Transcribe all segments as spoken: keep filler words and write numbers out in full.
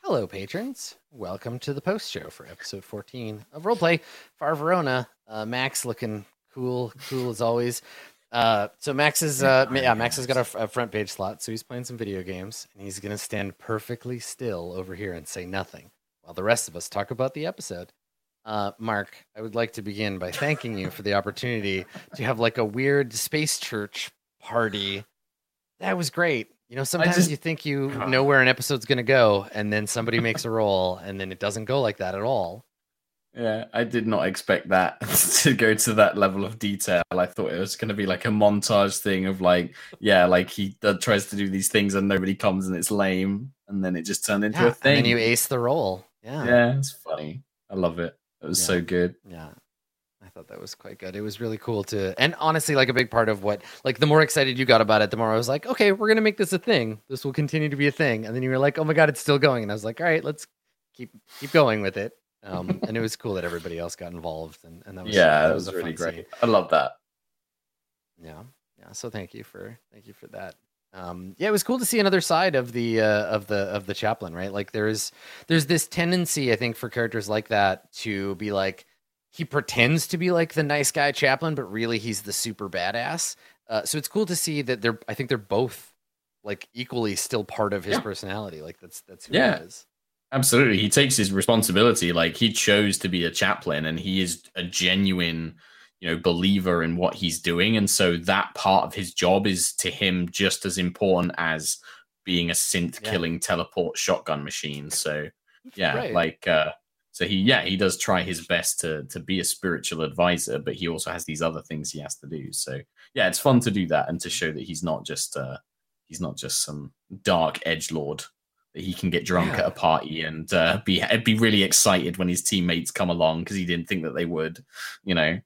Hello, patrons. Welcome to the post show for episode fourteen of Roleplay Far Verona. Uh, Max looking cool, cool as always. Uh, so Max is, uh, yeah, Max has got a, a front page slot, so he's playing some video games, and he's going to stand perfectly still over here and say nothing while the rest of us talk about the episode. Uh, Mark, I would like to begin by thanking you for the opportunity to have like a weird space church party. That was great. You know, sometimes just, you think you know where an episode's going to go, and then somebody makes a roll, and then it doesn't go like that at all. Yeah, I did not expect that to go to that level of detail. I thought it was going to be like a montage thing of like, yeah, like he uh, tries to do these things and nobody comes and it's lame, and then it just turned into yeah, a thing. And then you ace the roll. Yeah, yeah, it's funny. I love it. It was yeah. so good. Yeah. I thought that was quite good. It was really cool to, and honestly, like a big part of what, like the more excited you got about it, the more I was like, okay, we're going to make this a thing. This will continue to be a thing. And then you were like, oh my God, it's still going. And I was like, all right, let's keep, keep going with it. Um, and it was cool that everybody else got involved. And, and that was, yeah, that it was, was really great. Scene. I love that. Yeah. Yeah. So thank you for, thank you for that. Um, yeah, it was cool to see another side of the, uh, of the, of the chaplain, right? Like there's, there's this tendency, I think, for characters like that to be like, he pretends to be like the nice guy chaplain, but really he's the super badass. Uh, so it's cool to see that they're, I think they're both like equally still part of his yeah. personality. Like that's, that's who yeah. he is. Absolutely. He takes his responsibility. Like he chose to be a chaplain and he is a genuine, you know, believer in what he's doing. And so that part of his job is to him just as important as being a synth killing yeah. teleport shotgun machine. So yeah, right. like, uh, So he, yeah, he does try his best to to be a spiritual advisor, but he also has these other things he has to do. So yeah, it's fun to do that and to show that he's not just uh, he's not just some dark edgelord. That he can get drunk yeah. at a party and uh, be be really excited when his teammates come along because he didn't think that they would, you know.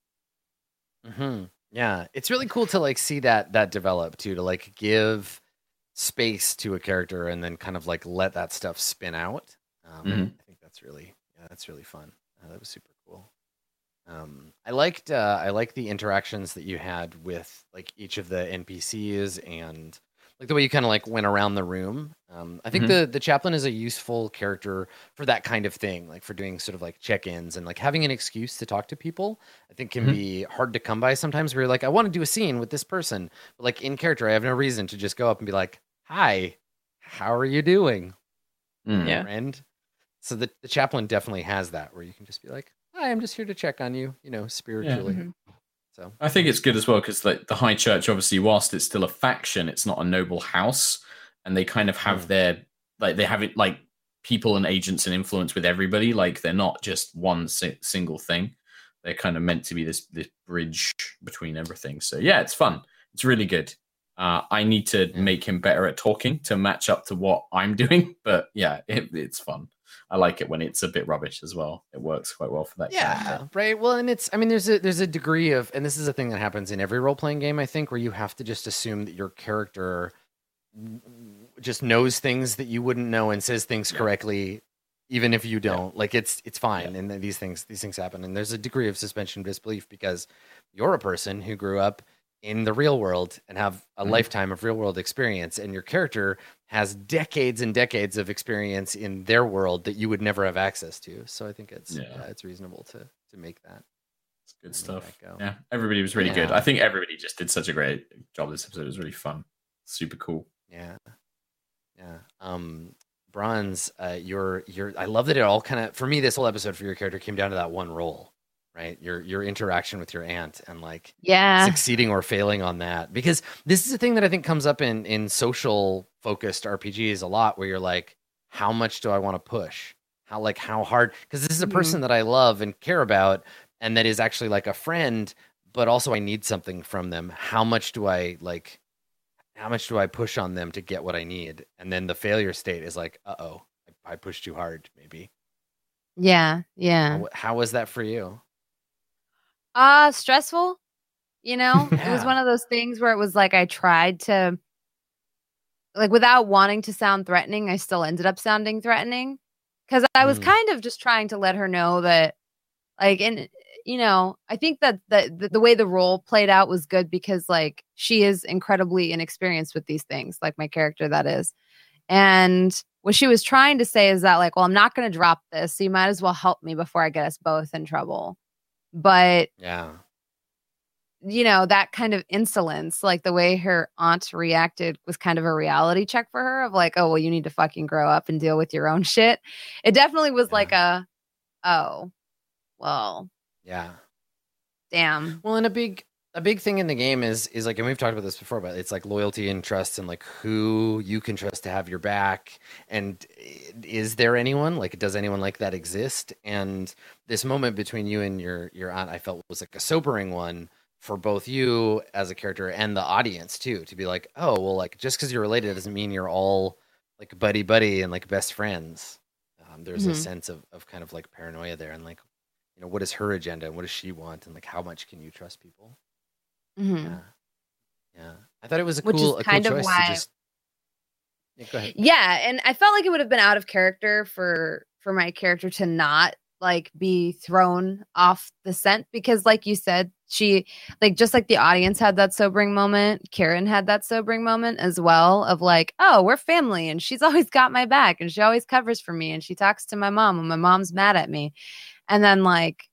Mm-hmm. Yeah, it's really cool to like see that that develop too, to like give space to a character and then kind of like let that stuff spin out. Um, mm-hmm. I think that's really, yeah, that's really fun. Uh, that was super cool. Um, I liked, uh, I liked the interactions that you had with like each of the N P Cs and like the way you kind of like went around the room. Um, I think mm-hmm. the the chaplain is a useful character for that kind of thing, like for doing sort of like check-ins and like having an excuse to talk to people. I think can mm-hmm. be hard to come by sometimes. Where you're like, I want to do a scene with this person, but like in character, I have no reason to just go up and be like, "Hi, how are you doing, mm. yeah. friend?" So the, the chaplain definitely has that where you can just be like, hi, I'm just here to check on you, you know, spiritually. Yeah. Mm-hmm. So I think it's good as well because like the High Church, obviously, whilst it's still a faction, it's not a noble house, and they kind of have mm. their like they have it like people and agents and influence with everybody. Like they're not just one si- single thing. They're kind of meant to be this this bridge between everything. So yeah, it's fun. It's really good. Uh, I need to yeah. make him better at talking to match up to what I'm doing, but yeah, it, it's fun. I like it when it's a bit rubbish as well. It works quite well for that. Yeah, character. Right. Well, and it's, I mean, there's a there's a degree of, and this is a thing that happens in every role playing game, I think, where you have to just assume that your character just knows things that you wouldn't know and says things yeah. correctly, even if you don't. Yeah. Like it's it's fine, yeah. and these things these things happen, and there's a degree of suspension of disbelief because you're a person who grew up in the real world and have a mm-hmm. lifetime of real world experience, and your character has decades and decades of experience in their world that you would never have access to. So I think it's yeah. Yeah, it's reasonable to to make that. It's good stuff. Yeah, everybody was really yeah. good. I think everybody just did such a great job this episode. It was really fun. Super cool. Yeah. Yeah. Um Bronze, uh your your I love that it all kind of, for me, this whole episode for your character came down to that one role. Right, your your interaction with your aunt and like yeah. succeeding or failing on that, because this is a thing that I think comes up in in social focused R P Gs a lot, where you're like, how much do I want to push? How like how hard? Because this is a person mm-hmm. that I love and care about, and that is actually like a friend, but also I need something from them. How much do I like? How much do I push on them to get what I need? And then the failure state is like, uh oh, I, I pushed too hard, maybe. Yeah, yeah. How, how was that for you? Uh, stressful, you know, yeah. It was one of those things where it was like, I tried to, like, without wanting to sound threatening, I still ended up sounding threatening because I was mm. kind of just trying to let her know that, like, and, you know, I think that the, the, the way the role played out was good because, like, she is incredibly inexperienced with these things, like my character that is. And what she was trying to say is that like, well, I'm not going to drop this, so you might as well help me before I get us both in trouble. But yeah, you know, that kind of insolence, like the way her aunt reacted was kind of a reality check for her of like, oh, well, you need to fucking grow up and deal with your own shit. It definitely was yeah. like a, oh, well, yeah. damn. Well, and a big a big thing in the game is is like, and we've talked about this before, but it's like loyalty and trust, and like who you can trust to have your back. And is there anyone like, does anyone like that exist? And this moment between you and your your aunt, I felt was like a sobering one for both you as a character and the audience too, to be like, oh, well, like just because you're related doesn't mean you're all like buddy buddy and like best friends. Um, there's Mhm. a sense of, of kind of like paranoia there, and like, you know, what is her agenda and what does she want, and like how much can you trust people? Mhm. Yeah, yeah. I thought it was a Which is cool, a cool kind of choice why- to just. Yeah, go ahead. Yeah, and I felt like it would have been out of character for for my character to not like be thrown off the scent, because like you said, she like just like the audience had that sobering moment, Karen had that sobering moment as well of like, oh, we're family and she's always got my back and she always covers for me and she talks to my mom when my mom's mad at me. And then like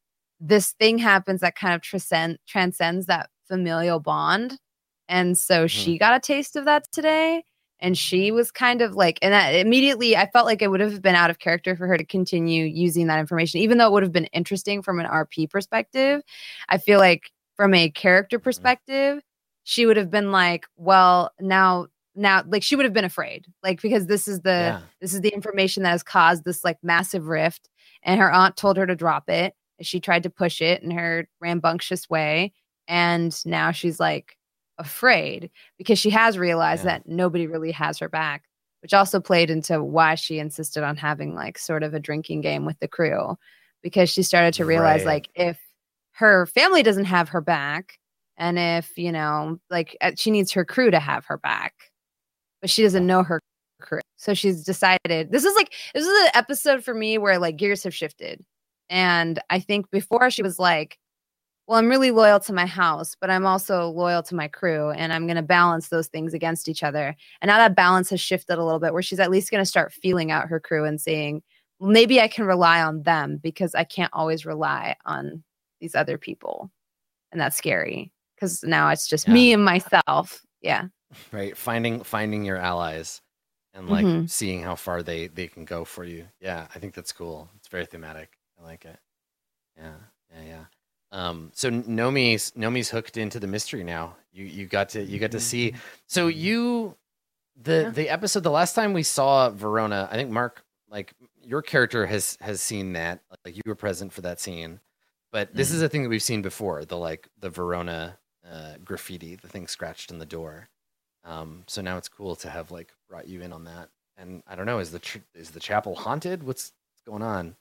this thing happens that kind of transcend transcends that familial bond. And so she got a taste of that today. And she was kind of like, and that immediately I felt like it would have been out of character for her to continue using that information, even though it would have been interesting from an R P perspective. I feel like from a character perspective, she would have been like, well, now, now, like she would have been afraid, like, because this is the, Yeah. this is the information that has caused this like massive rift. And her aunt told her to drop it. She tried to push it in her rambunctious way. And now she's like, afraid because she has realized Yeah. that nobody really has her back, which also played into why she insisted on having like sort of a drinking game with the crew, because she started to realize Right. like if her family doesn't have her back, and if, you know, like uh, she needs her crew to have her back, but she doesn't know her crew. So she's decided, this is like, this is an episode for me where like gears have shifted. And I think before she was like, well, I'm really loyal to my house, but I'm also loyal to my crew, and I'm going to balance those things against each other. And now that balance has shifted a little bit, where she's at least going to start feeling out her crew and saying, well, maybe I can rely on them because I can't always rely on these other people. And that's scary because now it's just Yeah. me and myself. Yeah. Right. Finding finding your allies and like Mhm. seeing how far they they can go for you. Yeah, I think that's cool. It's very thematic. I like it. Yeah, yeah, yeah. Um, so Nomi's Nomi's hooked into the mystery now. You you got to you got to see. So you the Yeah. the episode the last time we saw Verona, I think Mark, like your character has has seen that. Like you were present for that scene. But this is a thing that we've seen before, the like the Verona uh, graffiti, the thing scratched in the door. Um, so now it's cool to have like brought you in on that. And I don't know, is the ch- is the chapel haunted? What's what's going on?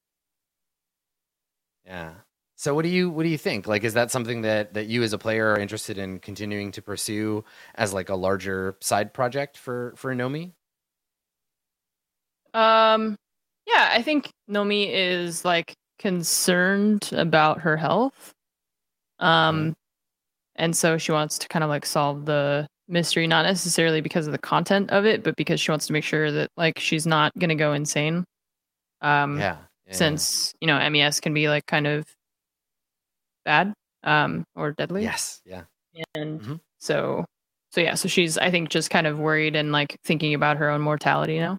Yeah. So what do you what do you think? Like, is that something that that you as a player are interested in continuing to pursue as like a larger side project for for Nomi? Um, yeah, I think Nomi is like concerned about her health. Um, Mhm. and so she wants to kind of like solve the mystery, not necessarily because of the content of it, but because she wants to make sure that like she's not gonna go insane. Um, Yeah. yeah. since you know M E S can be like kind of bad, um, or deadly. Yes. Yeah. And Mhm. so, so yeah, so she's I think just kind of worried and like thinking about her own mortality now.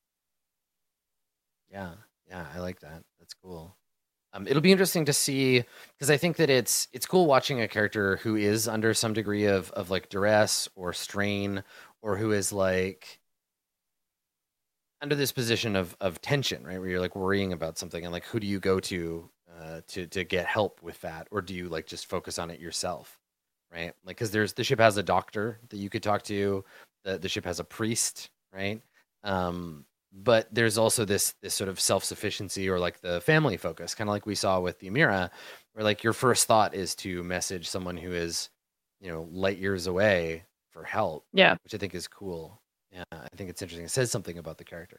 Yeah, yeah, I like that. That's cool. Um, it'll be interesting to see because I think that it's it's cool watching a character who is under some degree of of like duress or strain, or who is like under this position of of tension, right? Where you're like worrying about something, and like who do you go to uh, to to get help with that, or do you like just focus on it yourself, right? Like because there's the ship has a doctor that you could talk to, the the ship has a priest, right? Um, but there's also this this sort of self-sufficiency or like the family focus, kind of like we saw with the Amira, where like your first thought is to message someone who is, you know, light years away for help, Yeah. which I think is cool. Yeah, I think it's interesting. It says something about the character.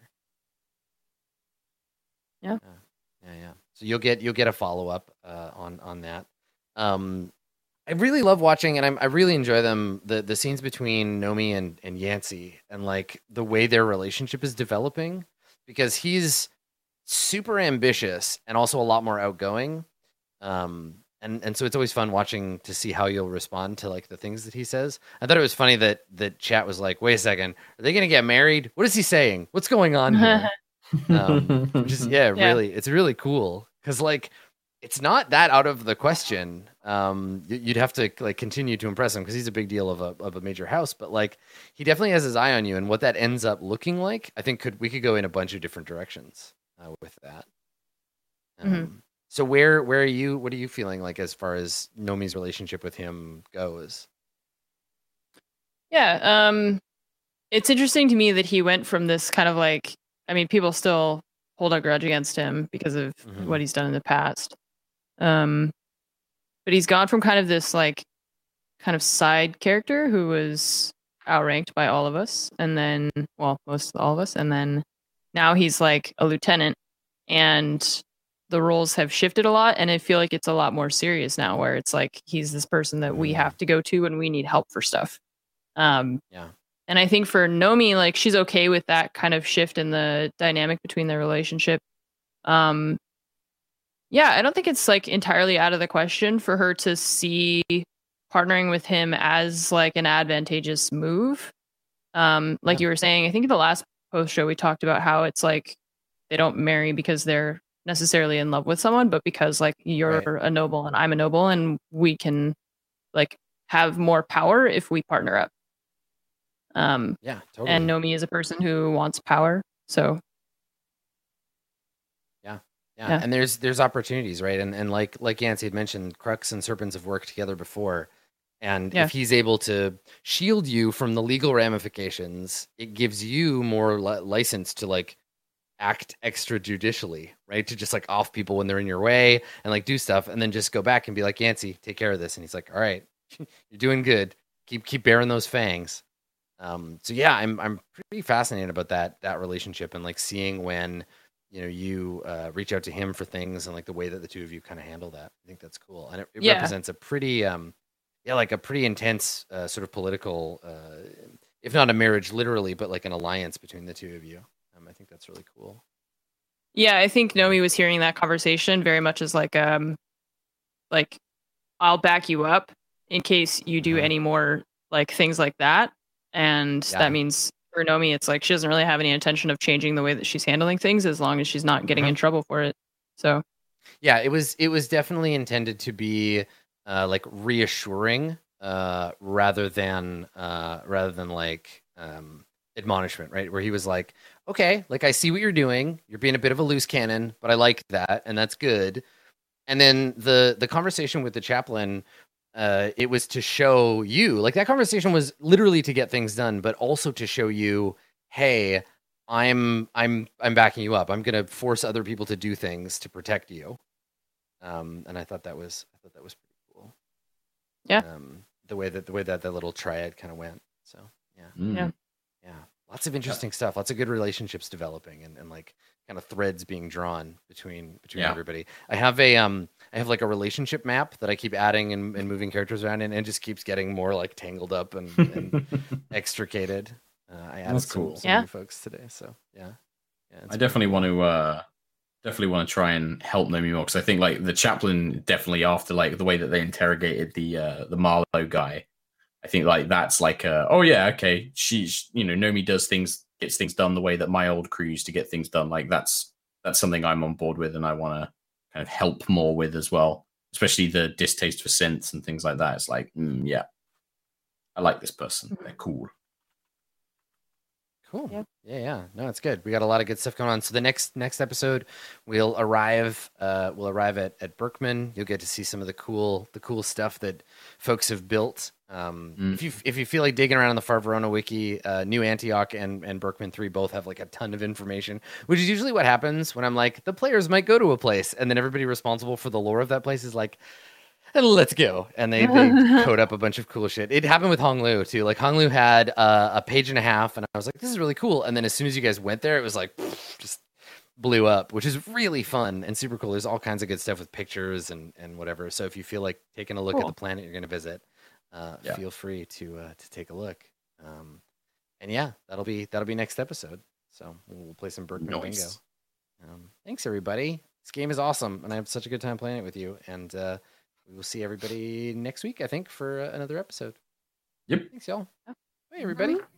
Yeah. yeah, yeah. yeah. So you'll get you'll get a follow up uh, on on that. Um, I really love watching, and I'm, I really enjoy them. The the scenes between Nomi and and Yancey, and like the way their relationship is developing, because he's super ambitious and also a lot more outgoing. Um, and and so it's always fun watching to see how you'll respond to like the things that he says. I thought it was funny that that chat was like, "Wait a second, are they gonna get married? What is he saying? What's going on here?" um, which is yeah, Yeah. really, it's really cool because like it's not that out of the question. Um, y- you'd have to like continue to impress him because he's a big deal of a of a major house, but like he definitely has his eye on you, and what that ends up looking like, I think could we could go in a bunch of different directions uh, with that. Um, Mhm. So where where are you? What are you feeling like as far as Nomi's relationship with him goes? Yeah, um, it's interesting to me that he went from this kind of like, I mean, people still hold a grudge against him because of Mhm. what he's done in the past. Um, but he's gone from kind of this like kind of side character who was outranked by all of us, and then, well, most of all of us, and then now he's like a lieutenant, and the roles have shifted a lot, and I feel like it's a lot more serious now, where it's like he's this person that we Mhm. have to go to when we need help for stuff. Um, Yeah. and I think for Nomi, like she's okay with that kind of shift in the dynamic between their relationship. Um, yeah, I don't think it's like entirely out of the question for her to see partnering with him as like an advantageous move. Um, like Yeah. you were saying, I think in the last post show we talked about how it's like they don't marry because they're necessarily in love with someone, but because like you're Right. a noble and I'm a noble, and we can like have more power if we partner up. Um, Yeah. Totally. and Nomi is a person who wants power, so Yeah. Yeah. And there's there's opportunities, right? And and like like Yancey had mentioned, Crux and Serpents have worked together before. And Yeah. if he's able to shield you from the legal ramifications, it gives you more li- license to like act extrajudicially, right? To just like off people when they're in your way and like do stuff, and then just go back and be like, Yancey, take care of this. And he's like, all right, you're doing good. Keep keep bearing those fangs. Um, so yeah, I'm I'm pretty fascinated about that that relationship and like seeing when you know you uh, reach out to him for things and like the way that the two of you kind of handle that. I think that's cool, and it, it Yeah. represents a pretty um yeah like a pretty intense uh, sort of political, uh, if not a marriage literally, but like an alliance between the two of you. Um, I think that's really cool. yeah, I think Nomi was hearing that conversation very much as like um like I'll back you up in case you do Uh-huh. any more like things like that. And Yeah. that means for Nomi, it's like she doesn't really have any intention of changing the way that she's handling things as long as she's not getting Uh-huh. in trouble for it. So Yeah, it was it was definitely intended to be uh, like reassuring uh, rather than uh, rather than like um, admonishment, right? Where he was like, "Okay, like I see what you're doing. You're being a bit of a loose cannon, but I like that, and that's good." And then the the conversation with the chaplain, uh, it was to show you, like that conversation was literally to get things done, but also to show you, hey, I'm I'm I'm backing you up. I'm gonna force other people to do things to protect you. Um, and I thought that was I thought that was pretty cool. Yeah. Um, the way that the way that that little triad kind of went. So yeah, Mm. Yeah. yeah, lots of interesting stuff. Lots of good relationships developing, and, and like kind of threads being drawn between between Yeah. everybody. I have a um I have like a relationship map that I keep adding and, and moving characters around in, and it just keeps getting more like tangled up and, and extricated. Uh, I added That's some, cool. some Yeah. new folks today, so yeah. Yeah, it's I definitely want to uh definitely want to try and help Nomi more, because I think like the chaplain definitely, after like the way that they interrogated the uh the Marlowe guy, I think like that's like uh oh yeah, okay, she's, you know, Nomi does things, gets things done the way that my old crew used to get things done. Like that's that's something I'm on board with, and I want to kind of help more with as well, especially the distaste for synths and things like that. It's like mm, yeah, I like this person, they're cool. Cool. Yep. Yeah, yeah. No, it's good. We got a lot of good stuff going on. So the next next episode, we'll arrive. Uh, we'll arrive at, at Berkman. You'll get to see some of the cool the cool stuff that folks have built. Um, Mm. If you if you feel like digging around in the Far Verona wiki, uh, New Antioch and and Berkman three both have like a ton of information, which is usually what happens when I'm like the players might go to a place, and then everybody responsible for the lore of that place is like, let's go, and they, they code up a bunch of cool shit. It happened with Hong Lu too. Like Hong Lu had uh, a page and a half, and I was like, this is really cool. And then as soon as you guys went there, it was like pff, just blew up, which is really fun and super cool. There's all kinds of good stuff with pictures and, and whatever. So if you feel like taking a look Cool. at the planet you're going to visit, uh, Yeah. feel free to uh, to take a look. Um, and yeah, that'll be that'll be next episode. So we'll play some Berkman Bingo. Nice. Um, thanks everybody. This game is awesome, and I have such a good time playing it with you. And uh, we will see everybody next week, I think, for uh, another episode. Yep. Thanks, y'all. Hey, everybody. Mhm.